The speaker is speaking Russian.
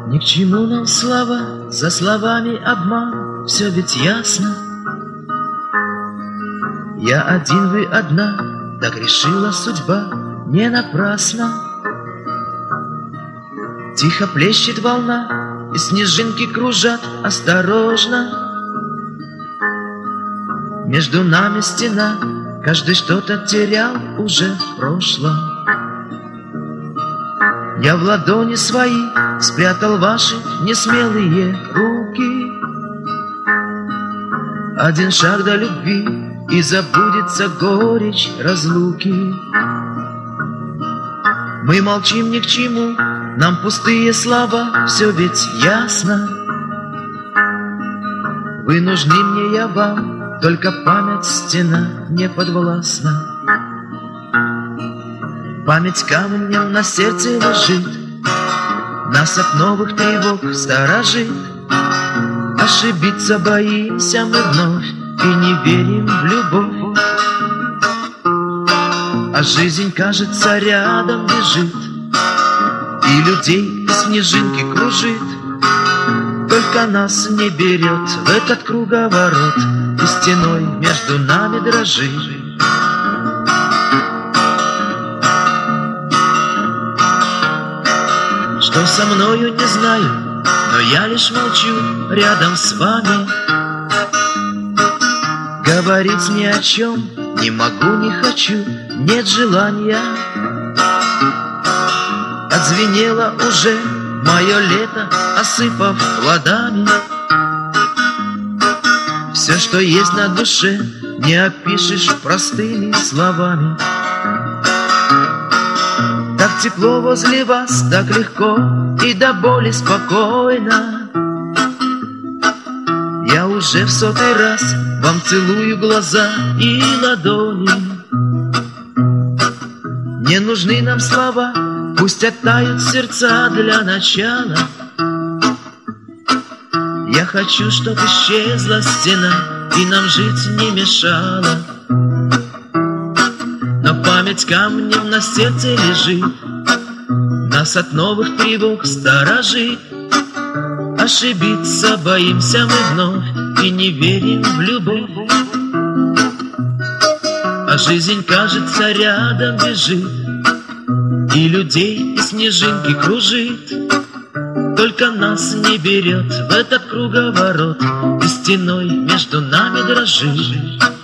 Ни к чему нам слова, за словами обман, все ведь ясно. Я один, вы одна, так решила судьба не напрасно. Тихо плещет волна, и снежинки кружат осторожно. Между нами стена, каждый что-то терял уже в прошлом. Я в ладони свои спрятал ваши несмелые руки. Один шаг до любви, и забудется горечь разлуки. Мы молчим ни к чему, нам пустые слова, все ведь ясно. Вы нужны мне, я вам, только память стена не подвластна. Память камнем на сердце лежит, нас от новых тревог сторожит. Ошибиться боимся мы вновь и не верим в любовь. А жизнь, кажется, рядом бежит, и людей и снежинки кружит. Только нас не берет в этот круговорот, и стеной между нами дрожит. Что со мною, не знаю, но я лишь молчу рядом с вами. Говорить ни о чем не могу, не хочу, нет желания. Отзвенело уже мое лето, осыпав плодами. Все, что есть на душе, не опишешь простыми словами. Так тепло возле вас, так легко и до боли спокойно. Я уже в 100-й раз вам целую глаза и ладони. Не нужны нам слова, пусть оттают сердца для начала. Я хочу, чтоб исчезла стена и нам жить не мешала. Но память камнем на сердце лежит, нас от новых тревог сторожит. Ошибиться боимся мы вновь и не верим в любовь. А жизнь, кажется, рядом бежит, и людей и снежинки кружит. Только нас не берет в этот круговорот, и стеной между нами дрожит.